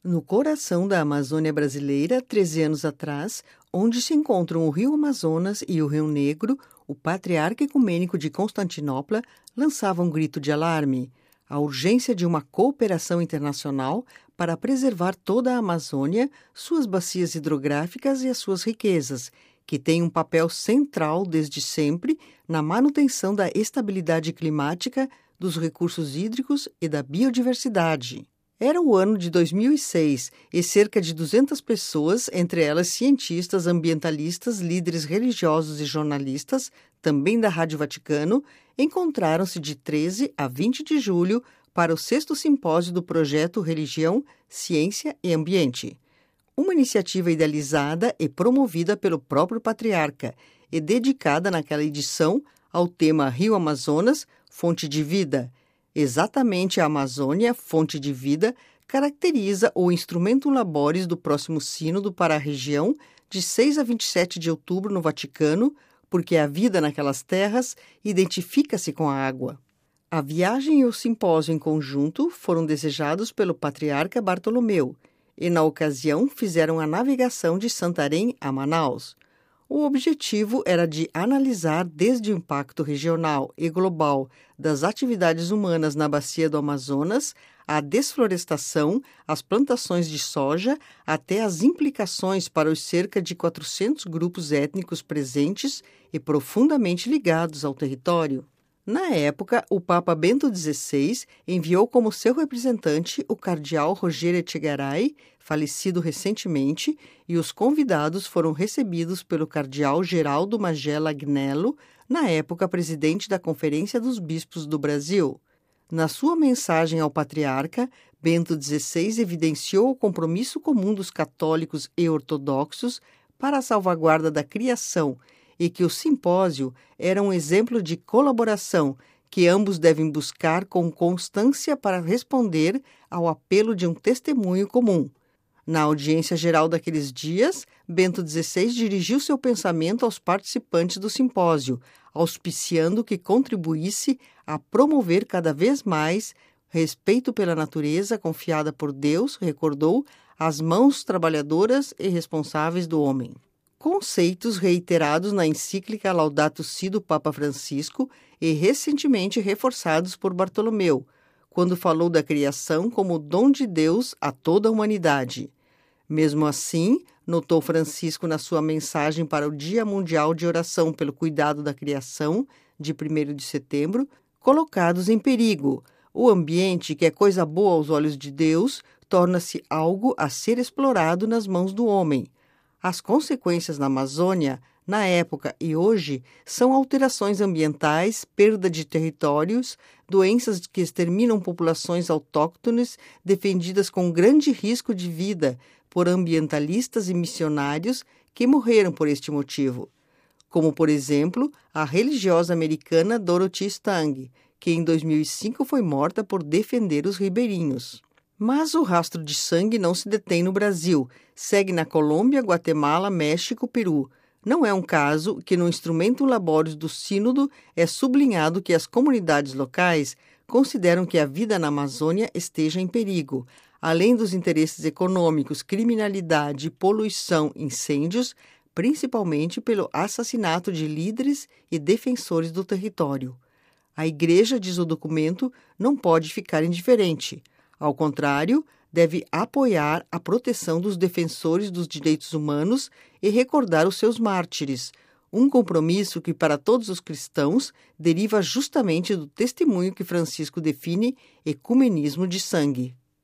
No coração da Amazônia brasileira, 13 anos atrás, onde se encontram o Rio Amazonas e o Rio Negro, o patriarca ecumênico de Constantinopla lançava um grito de alarme: a urgência de uma cooperação internacional para preservar toda a Amazônia, suas bacias hidrográficas e as suas riquezas, que têm um papel central desde sempre na manutenção da estabilidade climática, dos recursos hídricos e da biodiversidade. Era o ano de 2006 e cerca de 200 pessoas, entre elas cientistas, ambientalistas, líderes religiosos e jornalistas, também da Rádio Vaticano, encontraram-se de 13 a 20 de julho para o 6º simpósio do projeto Religião, Ciência e Ambiente. Uma iniciativa idealizada e promovida pelo próprio patriarca e dedicada naquela edição ao tema Rio Amazonas, fonte de vida. Exatamente a Amazônia, fonte de vida, caracteriza o instrumento laboris do próximo sínodo para a região de 6 a 27 de outubro no Vaticano, porque a vida naquelas terras identifica-se com a água. A viagem e o simpósio em conjunto foram desejados pelo patriarca Bartolomeu e, na ocasião, fizeram a navegação de Santarém a Manaus. O objetivo era de analisar desde o impacto regional e global das atividades humanas na bacia do Amazonas, a desflorestação, as plantações de soja, até as implicações para os cerca de 400 grupos étnicos presentes e profundamente ligados ao território. Na época, o Papa Bento XVI enviou como seu representante o cardeal Rogério Etchegaray, falecido recentemente, e os convidados foram recebidos pelo cardeal Geraldo Magela Agnello, na época presidente da Conferência dos Bispos do Brasil. Na sua mensagem ao patriarca, Bento XVI evidenciou o compromisso comum dos católicos e ortodoxos para a salvaguarda da criação e que o simpósio era um exemplo de colaboração que ambos devem buscar com constância para responder ao apelo de um testemunho comum. Na audiência geral daqueles dias, Bento XVI dirigiu seu pensamento aos participantes do simpósio, auspiciando que contribuísse a promover cada vez mais respeito pela natureza confiada por Deus, recordou, às mãos trabalhadoras e responsáveis do homem. Conceitos reiterados na encíclica Laudato Si do Papa Francisco e recentemente reforçados por Bartolomeu, quando falou da criação como dom de Deus a toda a humanidade. Mesmo assim, notou Francisco na sua mensagem para o Dia Mundial de Oração pelo Cuidado da Criação, de 1º de setembro, colocados em perigo. O ambiente, que é coisa boa aos olhos de Deus, torna-se algo a ser explorado nas mãos do homem. As consequências na Amazônia, na época e hoje, são alterações ambientais, perda de territórios, doenças que exterminam populações autóctones defendidas com grande risco de vida por ambientalistas e missionários que morreram por este motivo. Como, por exemplo, a religiosa americana Dorothy Stang, que em 2005 foi morta por defender os ribeirinhos. Mas o rastro de sangue não se detém no Brasil, segue na Colômbia, Guatemala, México, Peru. Não é um caso que no instrumento labores do Sínodo é sublinhado que as comunidades locais consideram que a vida na Amazônia esteja em perigo, além dos interesses econômicos, criminalidade, poluição, incêndios, principalmente pelo assassinato de líderes e defensores do território. A Igreja, diz o documento, não pode ficar indiferente. Ao contrário, deve apoiar a proteção dos defensores dos direitos humanos e recordar os seus mártires, um compromisso que, para todos os cristãos, deriva justamente do testemunho que Francisco define ecumenismo de sangue.